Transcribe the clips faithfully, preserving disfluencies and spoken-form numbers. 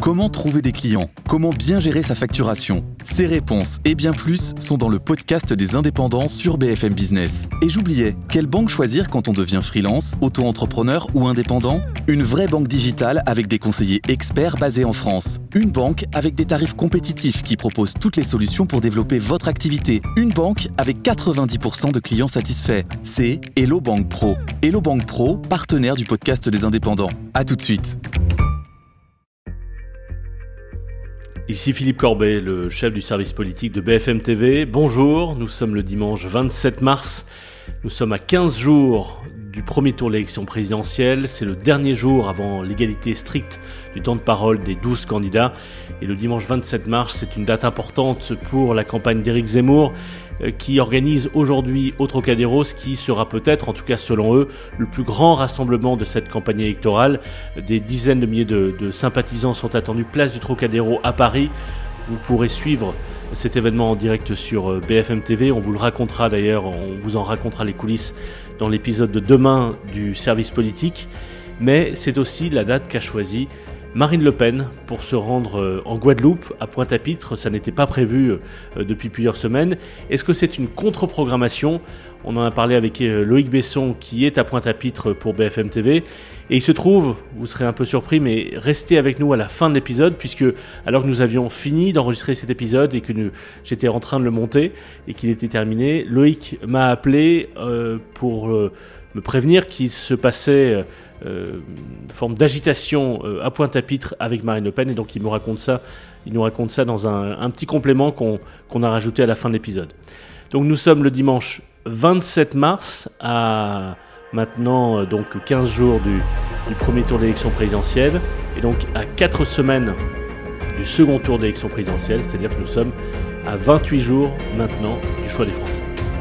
Comment trouver des clients ? Comment bien gérer sa facturation ? Ces réponses et bien plus sont dans le podcast des indépendants sur B F M Business. Et j'oubliais, quelle banque choisir quand on devient freelance, auto-entrepreneur ou indépendant ? Une vraie banque digitale avec des conseillers experts basés en France. Une banque avec des tarifs compétitifs qui propose toutes les solutions pour développer votre activité. Une banque avec quatre-vingt-dix pour cent de clients satisfaits. C'est Hello Bank Pro. Hello Bank Pro, partenaire du podcast des indépendants. À tout de suite. Ici Philippe Corbet, le chef du service politique de B F M T V. Bonjour, nous sommes le dimanche vingt-sept mars. Nous sommes à quinze jours du premier tour de l'élection présidentielle. C'est le dernier jour avant l'égalité stricte du temps de parole des douze candidats. Et le dimanche vingt-sept mars, c'est une date importante pour la campagne d'Éric Zemmour qui organise aujourd'hui au Trocadéro ce qui sera peut-être, en tout cas selon eux, le plus grand rassemblement de cette campagne électorale. Des dizaines de milliers de, de sympathisants sont attendus place du Trocadéro à Paris. Vous pourrez suivre cet événement en direct sur B F M T V. On vous le racontera d'ailleurs, on vous en racontera les coulisses dans l'épisode de demain du service politique. Mais c'est aussi la date qu'a choisie Marine Le Pen pour se rendre en Guadeloupe, à Pointe-à-Pitre. Ça n'était pas prévu depuis plusieurs semaines. Est-ce que c'est une contre-programmation ? On en a parlé avec Loïc Besson qui est à Pointe-à-Pitre pour B F M T V. Et il se trouve, vous serez un peu surpris, mais restez avec nous à la fin de l'épisode, puisque alors que nous avions fini d'enregistrer cet épisode et que nous, j'étais en train de le monter et qu'il était terminé, Loïc m'a appelé euh, pour euh, me prévenir qu'il se passait euh, une forme d'agitation euh, à Pointe-à-Pitre avec Marine Le Pen, et donc il me raconte ça, il nous raconte ça dans un, un petit complément qu'on, qu'on a rajouté à la fin de l'épisode. Donc nous sommes le dimanche vingt-sept mars à maintenant euh, donc quinze jours du, du premier tour d'élection présidentielle et donc à quatre semaines du second tour d'élection présidentielle, c'est-à-dire que nous sommes à vingt-huit jours maintenant du choix des Français.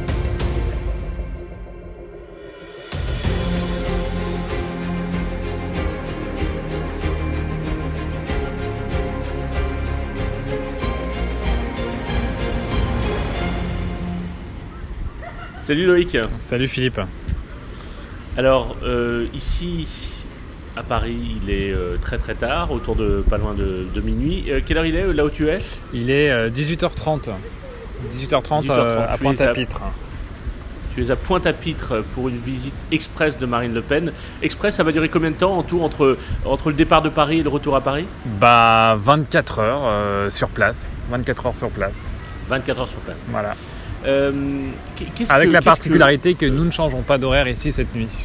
Salut Loïc. Salut Philippe. Alors euh, ici à Paris il est euh, très très tard, autour de pas loin de, de minuit. Euh, quelle heure il est là où tu es ? Il est euh, dix-huit heures trente. dix-huit heures trente, dix-huit heures trente euh, à Pointe-à-Pitre. Tu es à Pointe-à-Pitre pour une visite express de Marine Le Pen. Express, ça va durer combien de temps en tout entre, entre le départ de Paris et le retour à Paris ? Bah vingt-quatre heures euh, sur place. vingt-quatre heures sur place. vingt-quatre heures sur place. Voilà. Euh, qu'est-ce Avec que, la qu'est-ce particularité que... que nous ne changeons pas d'horaire ici cette nuit.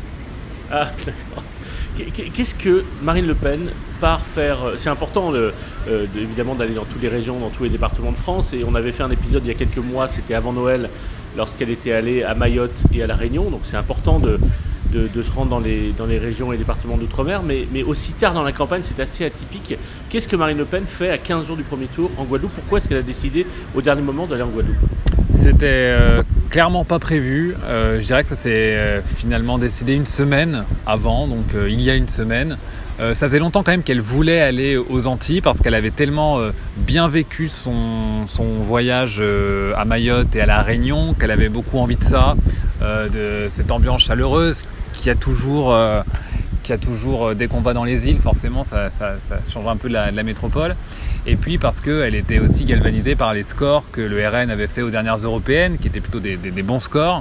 Ah, d'accord. Qu'est-ce que Marine Le Pen part faire ? C'est important le, euh, évidemment d'aller dans toutes les régions, dans tous les départements de France, et on avait fait un épisode il y a quelques mois, c'était avant Noël, lorsqu'elle était allée à Mayotte et à La Réunion, donc c'est important de, de, de se rendre dans les, dans les régions et départements d'outre-mer, mais, mais aussi tard dans la campagne, c'est assez atypique. Qu'est-ce que Marine Le Pen fait à quinze jours du premier tour en Guadeloupe ? Pourquoi est-ce qu'elle a décidé au dernier moment d'aller en Guadeloupe ? C'était euh, clairement pas prévu. Euh, je dirais que ça s'est euh, finalement décidé une semaine avant, donc euh, il y a une semaine. Euh, ça faisait longtemps quand même qu'elle voulait aller aux Antilles parce qu'elle avait tellement euh, bien vécu son, son voyage euh, à Mayotte et à La Réunion qu'elle avait beaucoup envie de ça, euh, de cette ambiance chaleureuse qui a toujours, euh, qui a toujours euh, dès qu'on va dans les îles, forcément ça, ça, ça change un peu de la, de la métropole. Et puis parce qu'elle était aussi galvanisée par les scores que le R N avait fait aux dernières européennes, qui étaient plutôt des, des, des bons scores.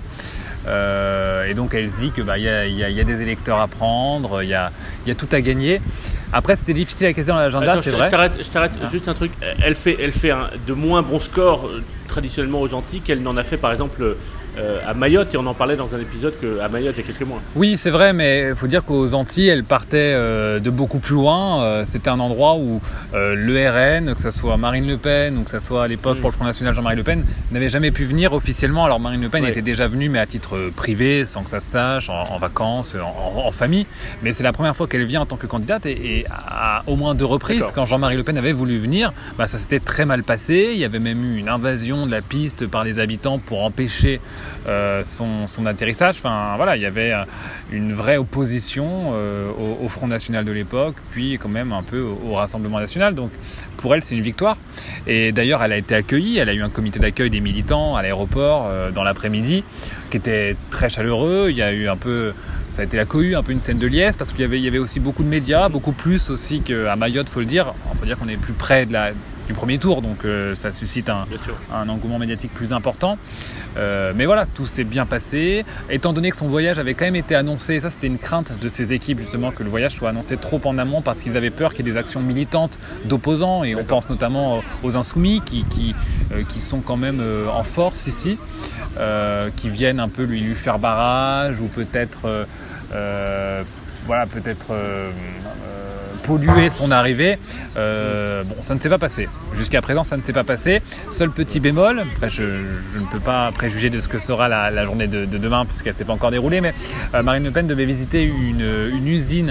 Euh, et donc elle se dit qu'il bah, y, a, y, a, y a des électeurs à prendre, il y a, y a tout à gagner. Après c'était difficile à caser dans l'agenda, Attends, c'est je, vrai. Je t'arrête, je t'arrête ah. juste un truc. Elle fait, elle fait un, de moins bons scores euh, traditionnellement aux Antilles qu'elle n'en a fait par exemple euh, à Mayotte, et on en parlait dans un épisode que, à Mayotte il y a quelques mois. Oui c'est vrai, mais il faut dire qu'aux Antilles elle partait euh, de beaucoup plus loin. Euh, c'était un endroit où euh, le R N, que ce soit Marine Le Pen ou que ce soit à l'époque mmh. pour le Front National Jean-Marie Le Pen, n'avait jamais pu venir officiellement. Alors Marine Le Pen ouais. était déjà venue mais à titre privé, sans que ça se sache, en, en vacances, en, en, en famille. Mais c'est la première fois qu'elle vient en tant que candidate, et, et à au moins deux reprises, D'accord. quand Jean-Marie Le Pen avait voulu venir, bah, ça s'était très mal passé. Il y avait même eu une invasion de la piste par les habitants pour empêcher euh, son, son atterrissage. Enfin voilà, il y avait une vraie opposition euh, au, au Front National de l'époque, puis quand même un peu au, au Rassemblement National. Donc pour elle, c'est une victoire. Et d'ailleurs, elle a été accueillie. Elle a eu un comité d'accueil des militants à l'aéroport euh, dans l'après-midi, qui était très chaleureux. Il y a eu un peu ça a été la cohue, un peu une scène de liesse, parce qu'il y avait, il y avait aussi beaucoup de médias, beaucoup plus aussi qu'à Mayotte, faut le dire. On peut dire qu'on est plus près de la, du premier tour, donc euh, ça suscite un, un engouement médiatique plus important. Euh, mais voilà, tout s'est bien passé. Étant donné que son voyage avait quand même été annoncé, ça c'était une crainte de ces équipes justement, que le voyage soit annoncé trop en amont, parce qu'ils avaient peur qu'il y ait des actions militantes d'opposants, et on pense notamment aux Insoumis qui, qui, euh, qui sont quand même euh, en force ici, euh, qui viennent un peu lui, lui faire barrage, ou peut-être euh, euh, voilà, peut-être euh, polluer son arrivée. Euh, bon, ça ne s'est pas passé. Jusqu'à présent, ça ne s'est pas passé. Seul petit bémol, après je, je ne peux pas préjuger de ce que sera la, la journée de, de demain, puisqu'elle ne s'est pas encore déroulée, mais euh, Marine Le Pen devait visiter une, une usine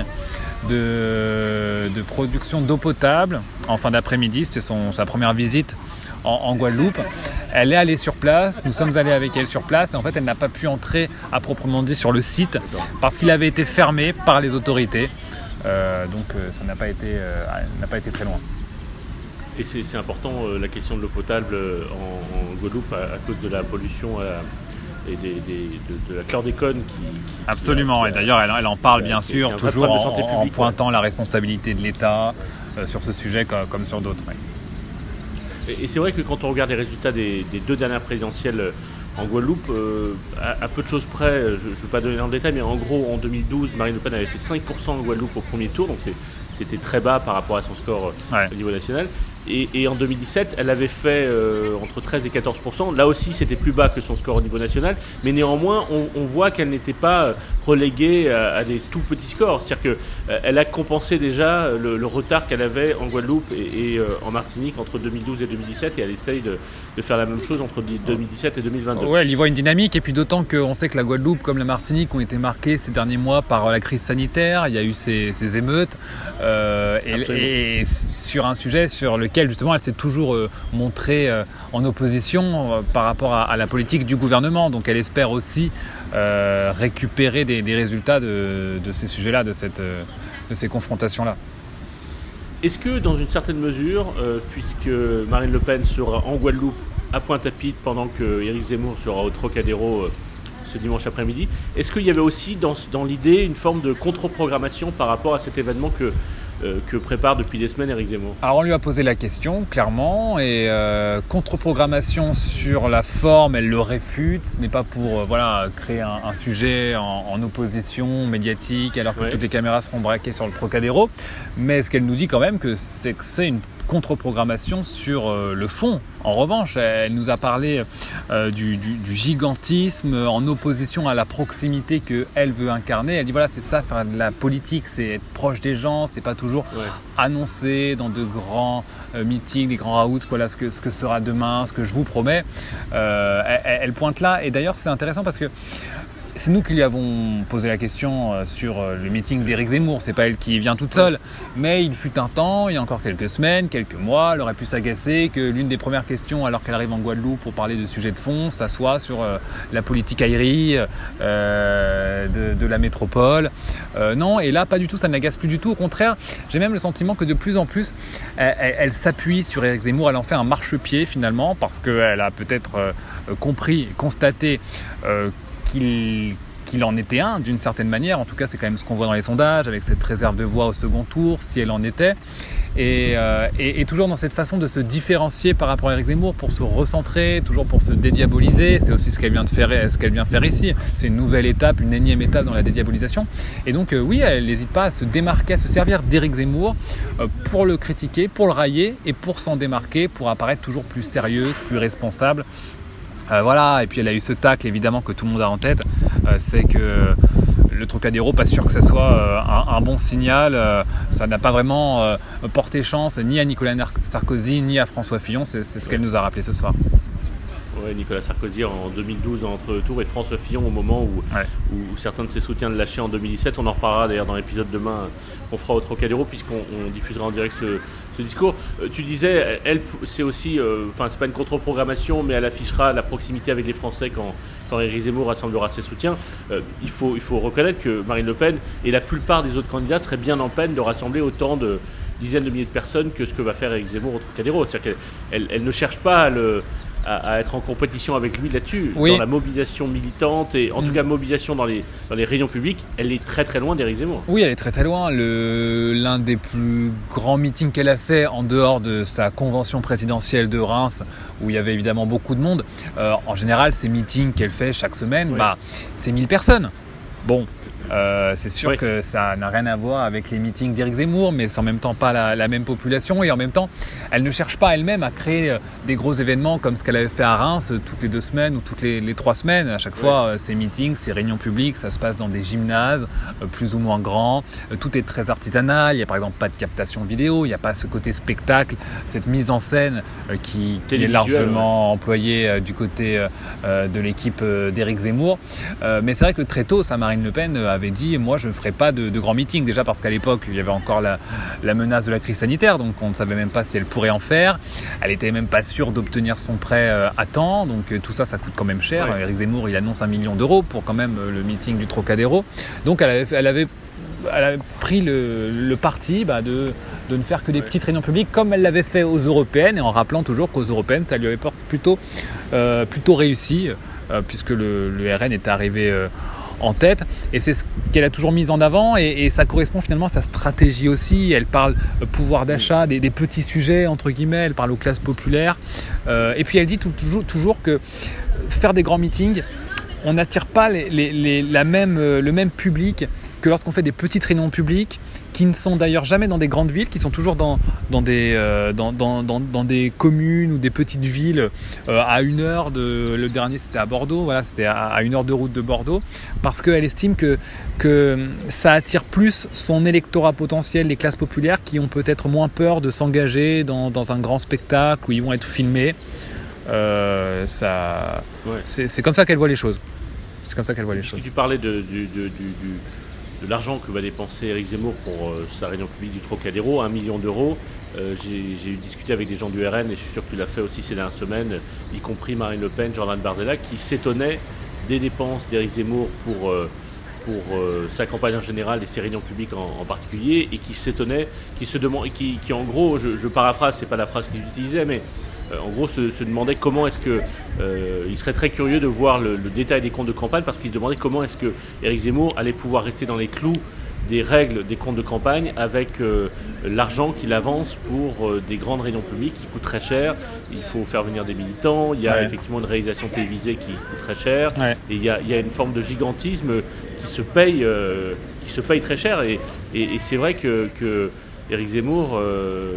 de, de production d'eau potable en fin d'après-midi. C'était son, sa première visite en, en Guadeloupe. Elle est allée sur place, nous sommes allés avec elle sur place, et en fait elle n'a pas pu entrer à proprement dit sur le site parce qu'il avait été fermé par les autorités. Euh, donc euh, ça n'a pas été, euh, n'a pas été très loin. Et c'est, c'est important euh, la question de l'eau potable euh, en, en Guadeloupe à, à cause de la pollution euh, et des, des, de, de la chlordécone qui, qui absolument, qui a, et d'ailleurs elle, elle en parle bien qui, sûr, qui toujours en, publique, en pointant ouais. la responsabilité de l'État euh, sur ce sujet comme, comme sur d'autres. Ouais. Et, et c'est vrai que quand on regarde les résultats des, des deux dernières présidentielles en Guadeloupe, euh, à, à peu de choses près, je ne vais pas donner en détail, mais en gros, en deux mille douze, Marine Le Pen avait fait cinq pour cent en Guadeloupe au premier tour, donc c'est, c'était très bas par rapport à son score ouais. au niveau national. Et, et en deux mille dix-sept, elle avait fait euh, entre treize et quatorze pour cent. Là aussi, c'était plus bas que son score au niveau national. Mais néanmoins, on, on voit qu'elle n'était pas reléguée à, à des tout petits scores. C'est-à-dire qu'elle euh, a compensé déjà le, le retard qu'elle avait en Guadeloupe et, et euh, en Martinique entre deux mille douze et deux mille dix-sept. Et elle essaye de, de faire la même chose entre deux mille dix-sept et deux mille vingt-deux. Ouais, elle y voit une dynamique. Et puis d'autant qu'on sait que la Guadeloupe, comme la Martinique, ont été marquées ces derniers mois par la crise sanitaire. Il y a eu ces, ces émeutes. Euh, et, et sur un sujet sur lequel justement elle s'est toujours euh, montrée euh, en opposition euh, par rapport à, à la politique du gouvernement, donc elle espère aussi euh, récupérer des, des résultats de, de ces sujets-là, de, cette, euh, de ces confrontations-là. Est-ce que dans une certaine mesure, euh, puisque Marine Le Pen sera en Guadeloupe à Pointe-à-Pitre pendant que Éric Zemmour sera au Trocadéro euh, ce dimanche après-midi, est-ce qu'il y avait aussi dans, dans l'idée une forme de contre-programmation par rapport à cet événement que Euh, que prépare depuis des semaines Éric Zemmour? Alors on lui a posé la question clairement, et euh, contre-programmation sur la forme, elle le réfute. Ce n'est pas pour euh, voilà, créer un, un sujet en, en opposition médiatique alors que ouais. toutes les caméras seront braquées sur le Trocadéro, mais ce qu'elle nous dit quand même, que c'est que c'est une contre-programmation sur euh, le fond. En revanche, elle nous a parlé euh, du, du, du gigantisme en opposition à la proximité qu'elle veut incarner. Elle dit voilà, c'est ça, faire de la politique, c'est être proche des gens, c'est pas toujours ouais. annoncer dans de grands euh, meetings, des grands raouts, voilà ce que, ce que sera demain, ce que je vous promets. Euh, elle, elle pointe là, et d'ailleurs c'est intéressant parce que c'est nous qui lui avons posé la question sur le meeting d'Éric Zemmour, c'est pas elle qui vient toute seule, mais il fut un temps, il y a encore quelques semaines, quelques mois, elle aurait pu s'agacer que l'une des premières questions alors qu'elle arrive en Guadeloupe pour parler de sujets de fond, ça soit sur euh, la politique aérie euh, de, de la métropole. Euh, non, et là pas du tout, ça ne l'agace plus du tout, au contraire, j'ai même le sentiment que de plus en plus, elle, elle, elle s'appuie sur Éric Zemmour, elle en fait un marchepied finalement, parce qu'elle a peut-être euh, compris, constaté euh, Qu'il, qu'il en était un d'une certaine manière, en tout cas c'est quand même ce qu'on voit dans les sondages avec cette réserve de voix au second tour si elle en était, et, euh, et, et toujours dans cette façon de se différencier par rapport à Éric Zemmour pour se recentrer, toujours pour se dédiaboliser. C'est aussi ce qu'elle vient de faire, ce qu'elle vient faire ici, c'est une nouvelle étape, une énième étape dans la dédiabolisation, et donc euh, oui, elle n'hésite pas à se démarquer, à se servir d'Éric Zemmour euh, pour le critiquer, pour le railler et pour s'en démarquer, pour apparaître toujours plus sérieuse, plus responsable. Euh, voilà, et puis elle a eu ce tacle évidemment que tout le monde a en tête, euh, c'est que le Trocadéro, pas sûr que ça soit euh, un, un bon signal, euh, ça n'a pas vraiment euh, porté chance ni à Nicolas Sarkozy ni à François Fillon, c'est, c'est ce qu'elle nous a rappelé ce soir. Ouais, Nicolas Sarkozy en deux mille douze entre tours et François Fillon au moment où, ouais. où certains de ses soutiens le lâchaient en deux mille dix-sept. On en reparlera d'ailleurs dans l'épisode demain qu'on fera au Trocadéro puisqu'on on diffusera en direct ce, ce discours. Euh, tu disais, elle, c'est aussi, enfin euh, c'est pas une contre-programmation, mais elle affichera la proximité avec les Français quand, quand Éric Zemmour rassemblera ses soutiens. Euh, il, faut, il faut reconnaître que Marine Le Pen et la plupart des autres candidats seraient bien en peine de rassembler autant de dizaines de milliers de personnes que ce que va faire Éric Zemmour au Trocadéro. C'est-à-dire qu'elle elle, elle ne cherche pas à le à, à être en compétition avec lui là-dessus, oui. dans la mobilisation militante et en mmh. tout cas mobilisation dans les, dans les réunions publiques, elle est très très loin d'Éric Zemmour. Oui, elle est très très loin. Le, l'un des plus grands meetings qu'elle a fait en dehors de sa convention présidentielle de Reims, où il y avait évidemment beaucoup de monde, euh, en général, ces meetings qu'elle fait chaque semaine, oui. bah, c'est mille personnes. Bon. Euh, c'est sûr oui. que ça n'a rien à voir avec les meetings d'Éric Zemmour, mais c'est en même temps pas la, la même population et en même temps, elle ne cherche pas elle-même à créer des gros événements comme ce qu'elle avait fait à Reims toutes les deux semaines ou toutes les, les trois semaines. À chaque oui. fois, euh, ces meetings, ces réunions publiques, ça se passe dans des gymnases euh, plus ou moins grands. Euh, tout est très artisanal. Il n'y a par exemple pas de captation vidéo, il n'y a pas ce côté spectacle, cette mise en scène euh, qui, qui est largement ouais. employée euh, du côté euh, de l'équipe euh, d'Éric Zemmour. Euh, mais c'est vrai que très tôt, ça, Marine Le Pen euh, avait dit moi je ne ferai pas de, de grands meetings, déjà parce qu'à l'époque il y avait encore la, la menace de la crise sanitaire, donc on ne savait même pas si elle pourrait en faire, elle était même pas sûre d'obtenir son prêt euh, à temps, donc euh, tout ça ça coûte quand même cher. ouais. Éric Zemmour il annonce un million d'euros pour quand même euh, le meeting du Trocadéro, donc elle avait, elle avait, elle avait pris le, le parti bah, de, de ne faire que des ouais. petites réunions publiques comme elle l'avait fait aux européennes, et en rappelant toujours qu'aux européennes ça lui avait plutôt, euh, plutôt réussi euh, puisque le, le R N était arrivé euh, en tête, et c'est ce qu'elle a toujours mis en avant, et, et ça correspond finalement à sa stratégie aussi. Elle parle pouvoir d'achat, des, des petits sujets entre guillemets, elle parle aux classes populaires, euh, et puis elle dit tout, toujours, toujours que faire des grands meetings, on n'attire pas les, les, les, la même, le même public que lorsqu'on fait des petites réunions publiques, qui ne sont d'ailleurs jamais dans des grandes villes, qui sont toujours dans, dans, des, euh, dans, dans, dans, dans des communes ou des petites villes euh, à une heure de... Le dernier c'était à Bordeaux, voilà, c'était à, à une heure de route de Bordeaux, parce qu'elle estime que, que ça attire plus son électorat potentiel, les classes populaires qui ont peut-être moins peur de s'engager dans, dans un grand spectacle où ils vont être filmés. Euh, ça, ouais. c'est, c'est comme ça qu'elle voit les choses. C'est comme ça qu'elle voit les choses. Tu parlais de, du, de, du, du... de l'argent que va dépenser Éric Zemmour pour euh, sa réunion publique du Trocadéro, un million d'euros. Euh, j'ai, j'ai discuté avec des gens du R N, et je suis sûr que tu l'as fait aussi ces dernières semaines, y compris Marine Le Pen, Jordan Bardella, qui s'étonnaient des dépenses d'Éric Zemmour pour, euh, pour euh, sa campagne en général et ses réunions publiques en, en particulier, et qui s'étonnaient, qui se demandent, qui, qui en gros, je, je paraphrase, c'est pas la phrase qu'ils utilisaient, mais Euh, en gros, se, se demandait comment est-ce que euh, il serait très curieux de voir le, le détail des comptes de campagne, parce qu'il se demandait comment est-ce que Éric Zemmour allait pouvoir rester dans les clous des règles des comptes de campagne avec euh, l'argent qu'il avance pour euh, des grandes réunions publiques qui coûtent très cher. Il faut faire venir des militants, il y a ouais. effectivement une réalisation télévisée qui coûte très cher, ouais. et il y, a, il y a une forme de gigantisme qui se paye, euh, qui se paye très cher, et, et, et c'est vrai que, que Éric Zemmour euh,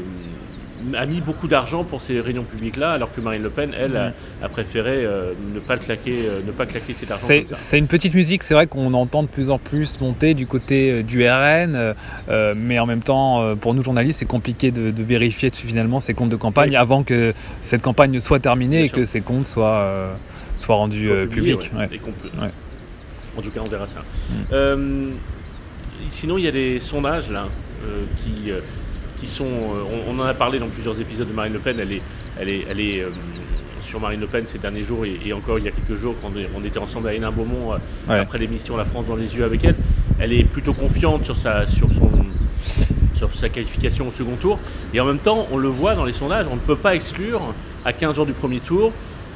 a mis beaucoup d'argent pour ces réunions publiques-là, alors que Marine Le Pen, elle, a, a préféré euh, ne pas le claquer, euh, ne pas claquer cet argent. C'est, c'est une petite musique, c'est vrai qu'on entend de plus en plus monter du côté euh, du R N, euh, mais en même temps, euh, pour nous journalistes, c'est compliqué de, de vérifier finalement ces comptes de campagne oui. avant que cette campagne soit terminée Bien et sûr. que ces comptes soient, euh, soient rendus soit publiés, publics. Ouais. Ouais. Peut... Ouais. En tout cas, on verra ça. Mm. Euh, sinon, il y a des sondages là euh, qui... Euh, qui sont, on, on en a parlé dans plusieurs épisodes de Marine Le Pen, elle est, elle est, elle est euh, sur Marine Le Pen ces derniers jours, et, et encore il y a quelques jours quand on était ensemble à Hénin Beaumont euh, ouais. après l'émission La France dans les yeux avec elle, elle est plutôt confiante sur sa, sur son, sur sa qualification au second tour, et en même temps on le voit dans les sondages, on ne peut pas exclure à quinze jours du premier tour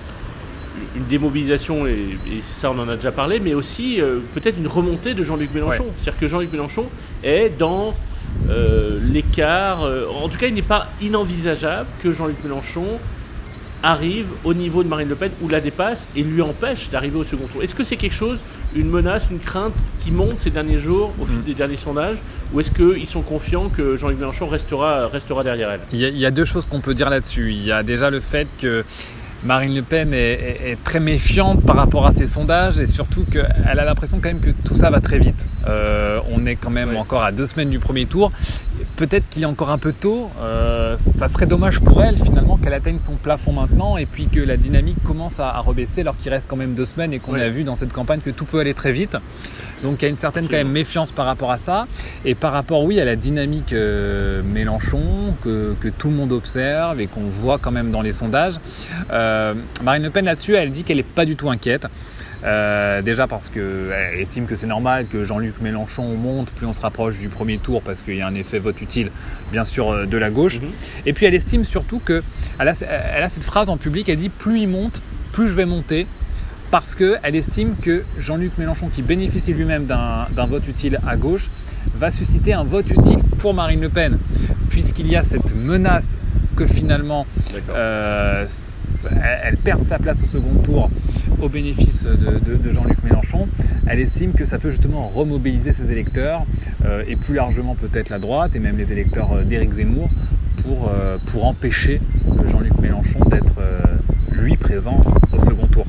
une démobilisation, et, et ça on en a déjà parlé, mais aussi euh, peut-être une remontée de Jean-Luc Mélenchon, ouais. c'est-à-dire que Jean-Luc Mélenchon est dans Euh, l'écart, euh, en tout cas il n'est pas inenvisageable que Jean-Luc Mélenchon arrive au niveau de Marine Le Pen ou la dépasse et lui empêche d'arriver au second tour. Est-ce que c'est quelque chose, une menace, une crainte qui monte ces derniers jours au fil mmh. des derniers sondages, ou est-ce qu'ils sont confiants que Jean-Luc Mélenchon restera, restera derrière elle ? il y, a, il y a deux choses qu'on peut dire là-dessus. Il y a déjà le fait que Marine Le Pen est, est, est très méfiante par rapport à ces sondages, et surtout qu'elle a l'impression quand même que tout ça va très vite. Euh, on est quand même ouais. encore à deux semaines du premier tour. Peut-être qu'il est encore un peu tôt. Euh, ça serait dommage pour elle finalement qu'elle atteigne son plafond maintenant, et puis que la dynamique commence à, à rebaisser alors qu'il reste quand même deux semaines et qu'on ouais. a vu dans cette campagne que tout peut aller très vite. Donc il y a une certaine quand même méfiance par rapport à ça, et par rapport oui à la dynamique euh, Mélenchon que, que tout le monde observe et qu'on voit quand même dans les sondages. Euh, Marine Le Pen là-dessus, elle dit qu'elle n'est pas du tout inquiète. Euh, déjà parce qu'elle estime que c'est normal que Jean-Luc Mélenchon monte, plus on se rapproche du premier tour, parce qu'il y a un effet vote utile, bien sûr, de la gauche. Mmh. Et puis elle estime surtout qu'elle a, elle a cette phrase en public, elle dit « plus il monte, plus je vais monter », parce qu'elle estime que Jean-Luc Mélenchon, qui bénéficie lui-même d'un, d'un vote utile à gauche, va susciter un vote utile pour Marine Le Pen, puisqu'il y a cette menace que finalement euh, elle perde sa place au second tour au bénéfice de, de, de Jean-Luc Mélenchon. Elle estime que ça peut justement remobiliser ses électeurs euh, et plus largement peut-être la droite et même les électeurs d'Éric Zemmour pour, euh, pour empêcher Jean-Luc Mélenchon d'être euh, lui présent au second tour.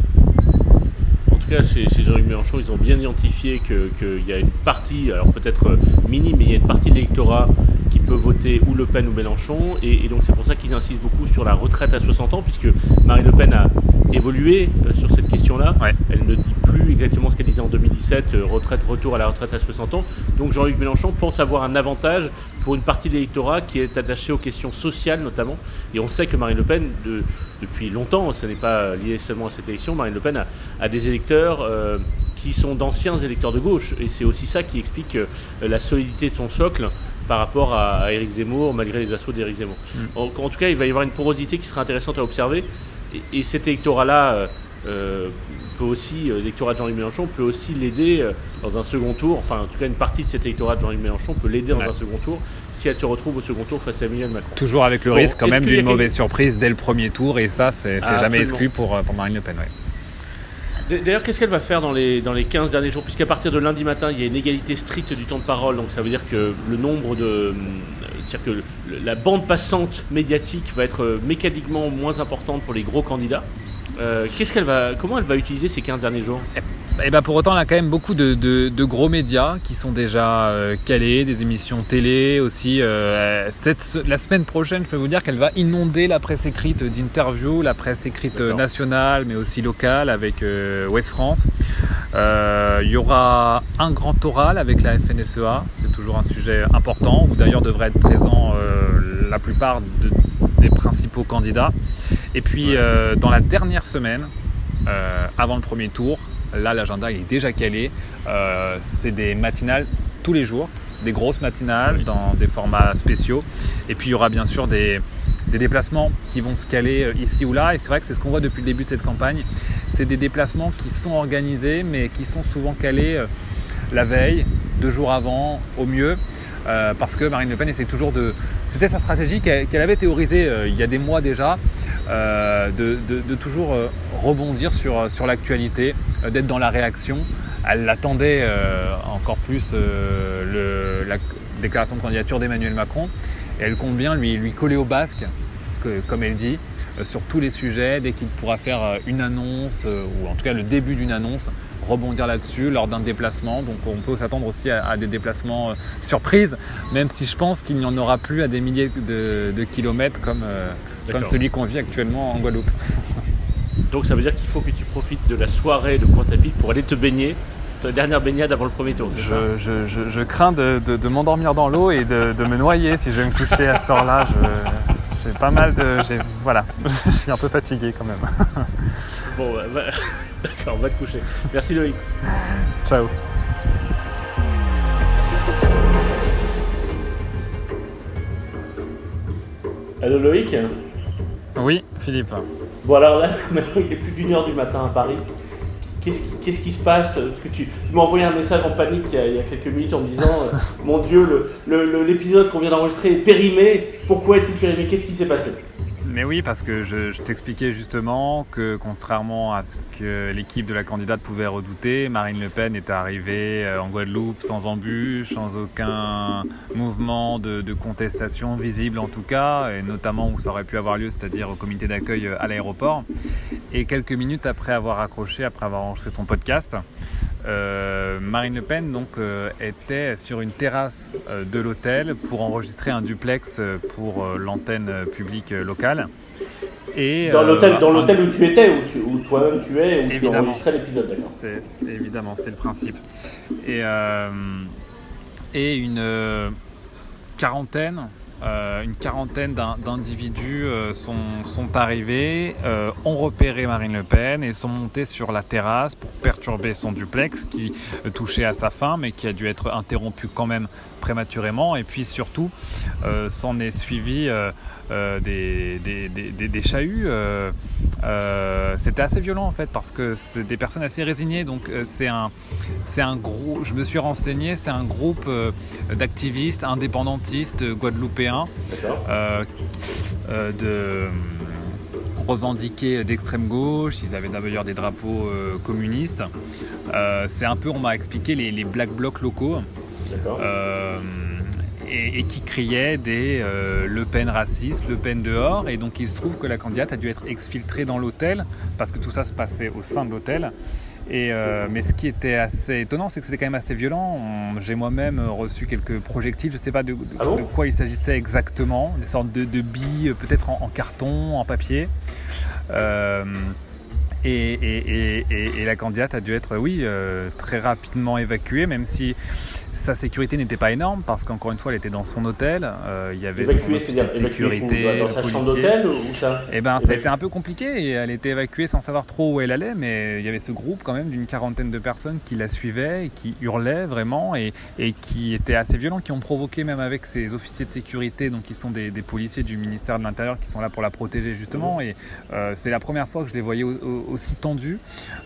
En tout cas, chez, chez Jean-Luc Mélenchon, ils ont bien identifié que, qu'il y a une partie, alors peut-être minime, mais il y a une partie de l'électorat qui peut voter ou Le Pen ou Mélenchon, et, et donc c'est pour ça qu'ils insistent beaucoup sur la retraite à soixante ans, puisque Marine Le Pen a évolué euh, sur cette question-là. Ouais. Elle ne dit plus exactement ce qu'elle disait en deux mille dix-sept, euh, retraite, retour à la retraite à soixante ans. Donc Jean-Luc Mélenchon pense avoir un avantage pour une partie de l'électorat qui est attachée aux questions sociales notamment. Et on sait que Marine Le Pen, de, depuis longtemps, ce n'est pas lié seulement à cette élection, Marine Le Pen a, a des électeurs euh, qui sont d'anciens électeurs de gauche. Et c'est aussi ça qui explique euh, la solidité de son socle par rapport à, à Éric Zemmour, malgré les assauts d'Éric Zemmour. Mmh. En, en tout cas, il va y avoir une porosité qui sera intéressante à observer. Et, et cet électorat-là euh, euh, peut aussi, euh, l'électorat de Jean-Luc Mélenchon peut aussi l'aider euh, dans un second tour. Enfin, en tout cas, une partie de cet électorat de Jean-Luc Mélenchon peut l'aider dans ouais. un second tour si elle se retrouve au second tour face à Emmanuel Macron. Toujours avec le bon, risque quand même d'une mauvaise quelque... surprise dès le premier tour. Et ça, c'est, c'est ah, jamais absolument. exclu pour, pour Marine Le Pen. Ouais. D'ailleurs, qu'est-ce qu'elle va faire dans les, dans les quinze derniers jours ? Puisqu'à partir de lundi matin, il y a une égalité stricte du temps de parole. Donc ça veut dire que le nombre de... C'est-à-dire que le, la bande passante médiatique va être mécaniquement moins importante pour les gros candidats. Euh, qu'est-ce qu'elle va, comment elle va utiliser ces quinze derniers jours ? Et ben pour autant, on a quand même beaucoup de, de, de gros médias qui sont déjà euh, calés, des émissions télé aussi. Euh, cette, la semaine prochaine, je peux vous dire qu'elle va inonder la presse écrite d'interviews, la presse écrite D'accord. nationale, mais aussi locale avec euh, Ouest France. Euh, il y aura un grand oral avec la F N S E A, c'est toujours un sujet important, où d'ailleurs devraient être présents euh, la plupart de, des principaux candidats. Et puis ouais. euh, dans la dernière semaine, euh, avant le premier tour, là, l'agenda il est déjà calé. Euh, c'est des matinales tous les jours, des grosses matinales oui. dans des formats spéciaux. Et puis, il y aura bien sûr des, des déplacements qui vont se caler ici ou là. Et c'est vrai que c'est ce qu'on voit depuis le début de cette campagne. C'est des déplacements qui sont organisés, mais qui sont souvent calés euh, la veille, deux jours avant, au mieux. Euh, parce que Marine Le Pen essaie toujours de... C'était sa stratégie qu'elle, qu'elle avait théorisée euh, il y a des mois déjà, euh, de, de, de toujours euh, rebondir sur, sur l'actualité, euh, d'être dans la réaction. Elle attendait euh, encore plus euh, le, la déclaration de candidature d'Emmanuel Macron et elle compte bien lui, lui coller au basque, que, comme elle dit, euh, sur tous les sujets, dès qu'il pourra faire euh, une annonce, euh, ou en tout cas le début d'une annonce, rebondir là-dessus lors d'un déplacement. Donc on peut s'attendre aussi à, à des déplacements euh, surprises, même si je pense qu'il n'y en aura plus à des milliers de, de kilomètres comme, euh, comme celui qu'on vit actuellement en Guadeloupe. Donc ça veut dire qu'il faut que tu profites de la soirée de Pointe-à-Pitre pour aller te baigner, ta dernière baignade avant le premier tour. Je, je, je, je crains de, de, de m'endormir dans l'eau et de, de me noyer si je vais me coucher à cette heure-là. Je, j'ai pas mal de... J'ai, voilà, je suis un peu fatigué quand même. Bon, bah, bah, d'accord, va te coucher. Merci Loïc. Ciao. Allô Loïc ? Oui, Philippe. Bon alors là, maintenant il est plus d'une heure du matin à Paris. Qu'est-ce qui, qu'est-ce qui se passe ? Parce que tu, tu m'as envoyé un message en panique il y a, il y a quelques minutes en me disant euh, « Mon Dieu, le, le, l'épisode qu'on vient d'enregistrer est périmé. Pourquoi est-il périmé ? Qu'est-ce qui s'est passé ?» Mais oui, parce que je, je t'expliquais justement que contrairement à ce que l'équipe de la candidate pouvait redouter, Marine Le Pen est arrivée en Guadeloupe sans embûche, sans aucun mouvement de, de contestation visible en tout cas, et notamment où ça aurait pu avoir lieu, c'est-à-dire au comité d'accueil à l'aéroport. Et quelques minutes après avoir accroché, après avoir enregistré son podcast, Euh, Marine Le Pen donc, euh, était sur une terrasse euh, de l'hôtel pour enregistrer un duplex pour euh, l'antenne publique euh, locale. Et, dans, euh, l'hôtel, dans l'hôtel où tu étais, où, tu, où toi-même tu es, où tu enregistrais l'épisode, d'accord. C'est, c'est, évidemment, c'est le principe. Et, euh, et une euh, quarantaine euh, une quarantaine d'in- d'individus euh, sont, sont arrivés, euh, ont repéré Marine Le Pen et sont montés sur la terrasse pour perturber son duplex qui euh, touchait à sa fin mais qui a dû être interrompu quand même prématurément. Et puis surtout, euh, s'en est suivi euh, euh, des, des, des, des chahuts. Euh, euh, c'était assez violent en fait parce que c'est des personnes assez résignées. Donc euh, c'est un, c'est un gros. Je me suis renseigné, c'est un groupe euh, d'activistes indépendantistes guadeloupéens euh, euh, de revendiqués d'extrême gauche. Ils avaient d'ailleurs des drapeaux euh, communistes. Euh, c'est un peu, on m'a expliqué, les, les black blocs locaux. Euh, et, et qui criaient des euh, Le Pen racistes, Le Pen dehors. Et donc il se trouve que la candidate a dû être exfiltrée dans l'hôtel parce que tout ça se passait au sein de l'hôtel. Et, euh, mais ce qui était assez étonnant, c'est que c'était quand même assez violent. On, j'ai moi-même reçu quelques projectiles, je ne sais pas de, de, ah bon de quoi il s'agissait exactement, des sortes de, de billes, peut-être en, en carton, en papier. Euh, et, et, et, et, et la candidate a dû être, oui, euh, très rapidement évacuée, même si sa sécurité n'était pas énorme parce qu'encore une fois elle était dans son hôtel, euh, il y avait son officier de sécurité, dans sa chambre d'hôtel ou ça? Et ben ça a été un peu compliqué et elle était évacuée sans savoir trop où elle allait, mais il y avait ce groupe quand même d'une quarantaine de personnes qui la suivaient et qui hurlaient vraiment et, et qui étaient assez violents, qui ont provoqué même avec ces officiers de sécurité, donc qui sont des, des policiers du ministère de l'Intérieur qui sont là pour la protéger justement. Et euh, c'est la première fois que je les voyais au, au, aussi tendus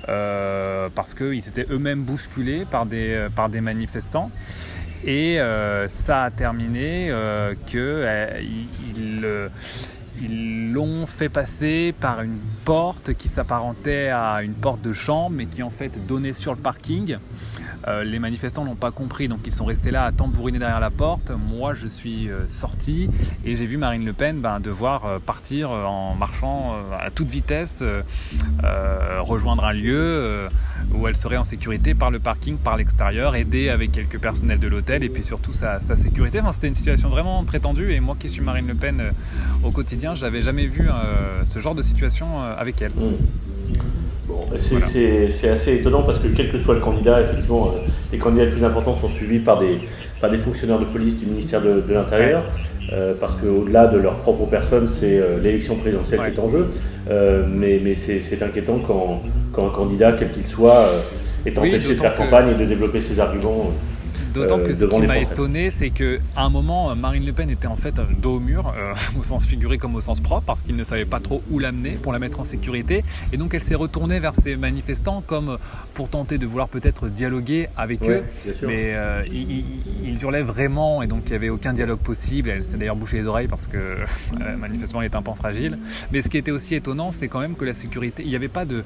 euh, parce qu'ils étaient eux-mêmes bousculés par des, par des manifestants. Et euh, ça a terminé euh, qu'ils euh, euh, ils l'ont fait passer par une porte qui s'apparentait à une porte de chambre mais qui en fait donnait sur le parking. Euh, les manifestants n'ont pas compris, donc ils sont restés là à tambouriner derrière la porte. Moi je suis euh, sorti et j'ai vu Marine Le Pen ben, devoir euh, partir euh, en marchant euh, à toute vitesse, euh, euh, rejoindre un lieu euh, où elle serait en sécurité par le parking, par l'extérieur, aidée avec quelques personnels de l'hôtel et puis surtout sa, sa sécurité. Enfin, c'était une situation vraiment très tendue et moi qui suis Marine Le Pen euh, au quotidien, je n'avais jamais vu euh, ce genre de situation euh, avec elle. Mmh. Bon, c'est, voilà. c'est, c'est assez étonnant parce que quel que soit le candidat, effectivement, euh, les candidats les plus importants sont suivis par des, par des fonctionnaires de police du ministère de, de l'Intérieur, ouais. euh, parce qu'au-delà de leur propre personne, c'est euh, l'élection présidentielle ouais. qui est en jeu. Euh, mais mais c'est, c'est inquiétant quand, quand un candidat, quel qu'il soit, euh, est empêché oui, de faire que... campagne et de développer ses arguments. D'autant que ce qui m'a étonné, c'est qu'à un moment, Marine Le Pen était en fait dos au mur, euh, au sens figuré comme au sens propre, parce qu'il ne savait pas trop où l'amener pour la mettre en sécurité. Et donc elle s'est retournée vers ces manifestants comme pour tenter de vouloir peut-être dialoguer avec ouais, eux. Mais euh, ils, ils hurlaient vraiment et donc il n'y avait aucun dialogue possible. Elle s'est d'ailleurs bouché les oreilles parce que euh, manifestement les tympans fragiles. Mais ce qui était aussi étonnant, c'est quand même que la sécurité, il n'y avait pas de...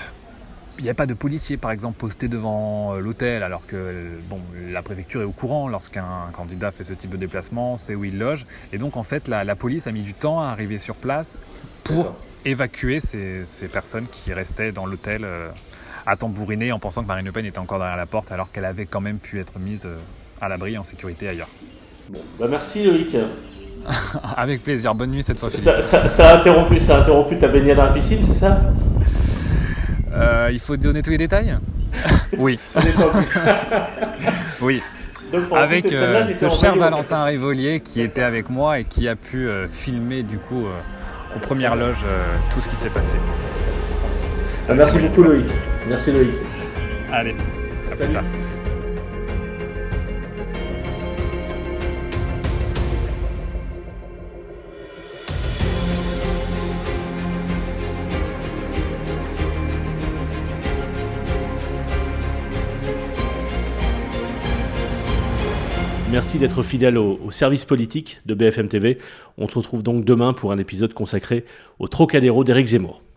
Il n'y a pas de policiers, par exemple, postés devant l'hôtel, alors que bon, la préfecture est au courant lorsqu'un candidat fait ce type de déplacement, c'est où il loge. Et donc, en fait, la, la police a mis du temps à arriver sur place pour D'accord. évacuer ces, ces personnes qui restaient dans l'hôtel euh, à tambouriner en pensant que Marine Le Pen était encore derrière la porte, alors qu'elle avait quand même pu être mise euh, à l'abri en sécurité ailleurs. Bon, bah merci Loïc. Avec plaisir, bonne nuit cette fois. Ça, ça, ça, a interrompu, ça a interrompu ta baignade dans la piscine, c'est ça? Euh, il faut donner tous les détails. Oui. Oui. Donc, avec euh, ce cher Valentin Rivolier qui était avec moi et qui a pu euh, filmer du coup euh, aux premières loges euh, tout ce qui s'est passé. Ah, merci beaucoup Loïc. Merci Loïc. Allez, à plus tard. Merci d'être fidèle au, au service politique de B F M T V. On se retrouve donc demain pour un épisode consacré au Trocadéro d'Éric Zemmour.